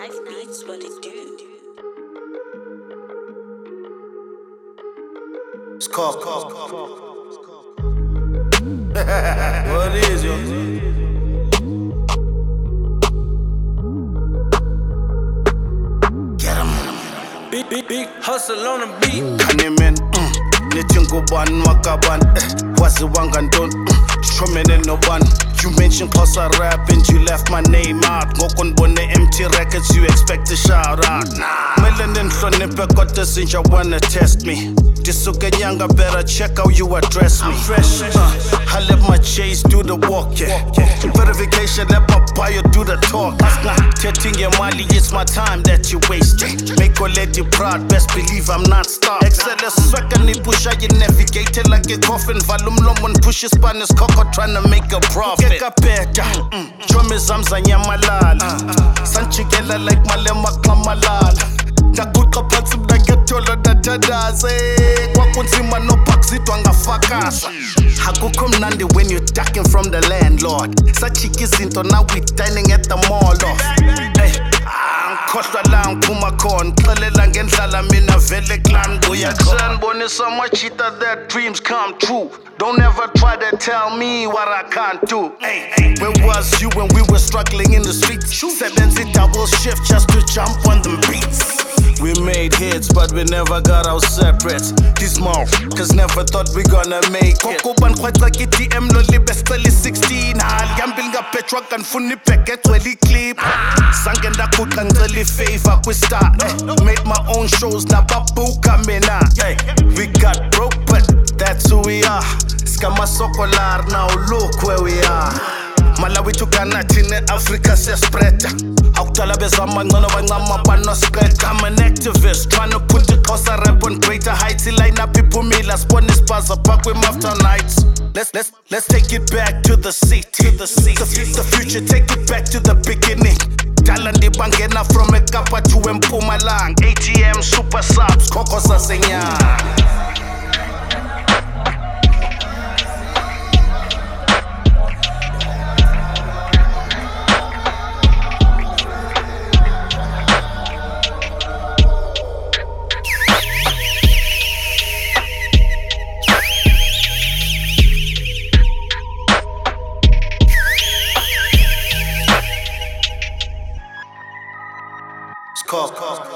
Knife beats what it do. It's called. What it is, yo? Get 'em. Big hustle on the beat. Kanemen, Nitingoban Wakaban, Waziwanganton, Shomene no one. You mentioned Kosa rap and you left my name out. Ngokon bone empty records, you expect a shout out. Nah. Melanin Flonipe got this in you wanna test me. Disuke Nyanga, better check how you address me. Fresh, I let my chase do the walk, yeah. Verification, let my bio do the talk. Tetting your money, it's my time that you wasted. Make a lady proud, best believe I'm not stopped. Excellent swag and push you navigated like a coffin. Volume lomon pushes Spanish coco trying to make a profit. Kekapeta, Chome Zamza Nyamalala. Sanchigela like Malema Klamalala. Takuka patsi mnaketolo datadaze. Kwakunzima no paksitwa ngafakasa. Hakukho mnandi when you're ducking from the landlord. Sachiki zinto now we dining at the mall off. Hey, khohlwa la ngiphuma khona. Xelela ngendlala mina vele clan buya khona. Bonisa machita that dreams come true. Don't ever try to tell me what I can't do. Hey, where was you when we were struggling in the streets? 70 double shift just to jump on them beats. We made hits, but we never got our separates. These motherfuckers never thought we gonna make it. Kokoban quite like ATM, lolly best 16. Yambil nga petrol kan funi packet weli clip. Sangenda kuka ngeli favor we start. Made my own shows na babu kamena. We got broke, but that's who we are. Skama sokolar, now look where we are. Malawi to Ghana, Tine, Africa, se spread. Autala bezama ngono bangama bano spread. I'm an activist, trying to put the Kosa rap on greater heights. Line up people me, last one is Spaza Park with after nights. Let's take it back to the seat, the future, take it back to the beginning. Talandi bangena from a Kappa to Mpumalang. ATM super subs, Kokosa Senya. It's called.